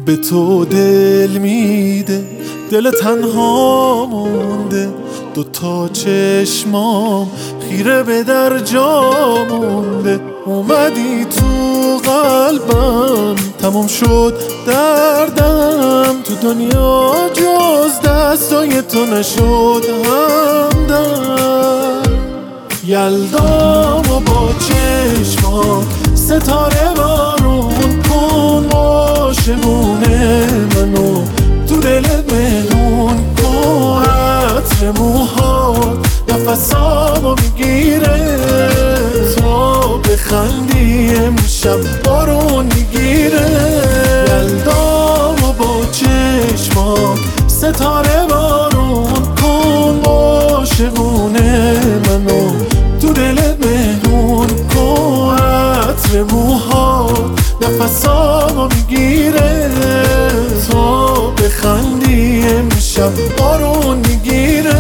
به تو دل میده، دل تنها مونده، دوتا چشمام خیره به در جا مونده. اومدی تو قلبم، تموم شد دردم، تو دنیا جز دستای تو نشد همدم. یلدام و با چشمات ستاره بارون کن، عاشقونه منو تو دلت مهمون کن. عطر موهات نفسامو میگیره، تا بخندی امشب بارون میگیره. یلدام و با چشمات ستاره بارون کن، عاشقونه منو تو دلت مهمون کن. عطر موهات نفسامو میگیره، تا بخندی امشب بارون میگیره.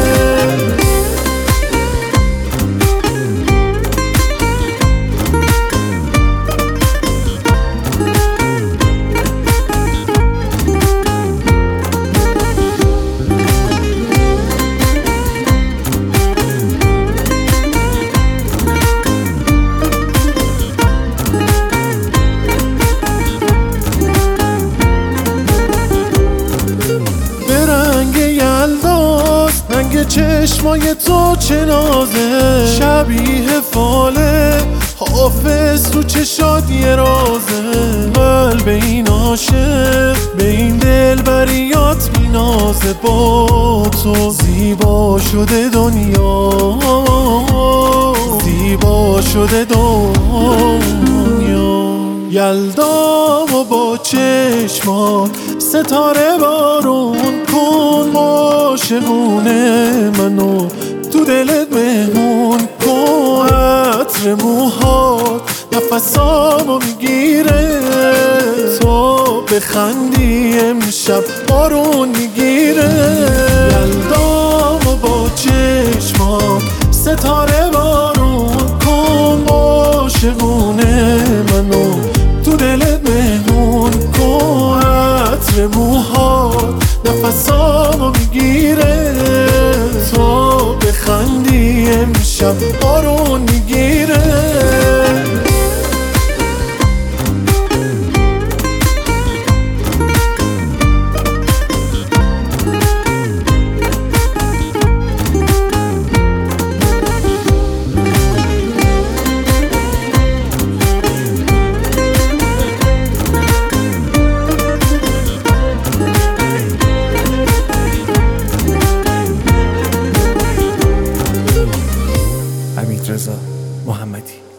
رنگ چشمای تو چه نازه، شبیه فاله حافظ تو چشات یه رازه. قلب این عاشق به این دلبریات مینازه، با تو زیبا شده دنیا، زیبا شده دنیا. یلدام و با چشمات ستاره بارون کن، عاشقونه منو تو دلت مهمون کن. عطر موهات نفسامو میگیره، تا بخندی امشب بارون میگیره. یلدام و با چشمات ستاره بارون کن، عاشقونه منو تو دلت مهمون کن. عطر موهات نفسامو میگیره، تا بخندی امشب بارون میگیره. حمیدرضا محمدی.